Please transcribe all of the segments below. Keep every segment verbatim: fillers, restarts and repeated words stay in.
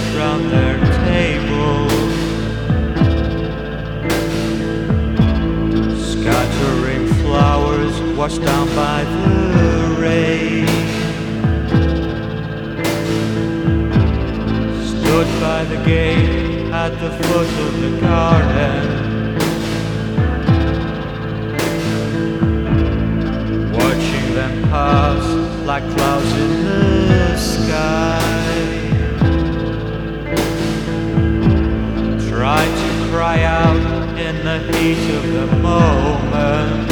round their table, scattering flowers washed down by the rain. Stood by the gate at the foot of the garden, watching them pass like clouds in the sky. Tried to cry out in the heat of the moment,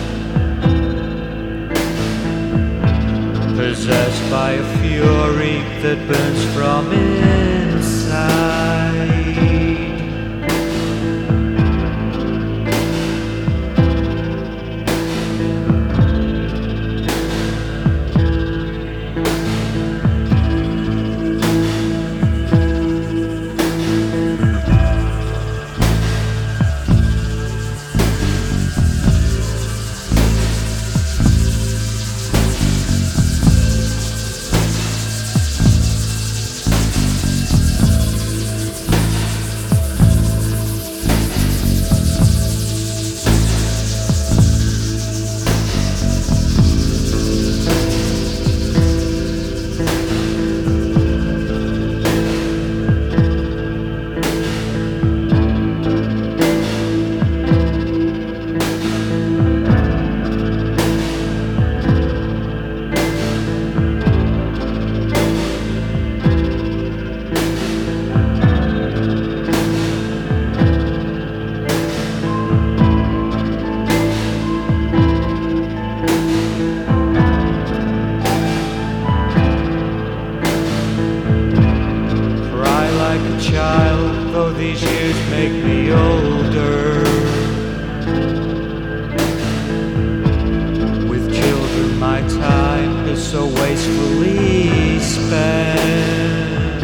possessed by a fury that burns from inside. Like a child, though these years make me older. With children my time is so wastefully spent,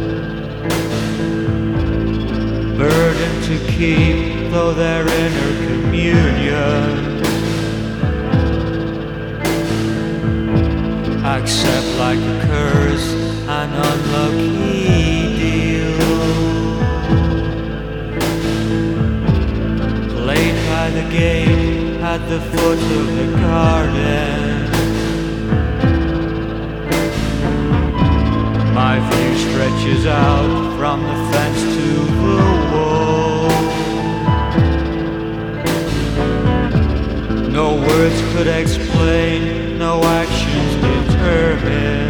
burden to keep, though they're inner communion. Accept like a curse an unlucky the gate at the foot of the garden. My view stretches out from the fence to the wall. No words could explain, no actions determine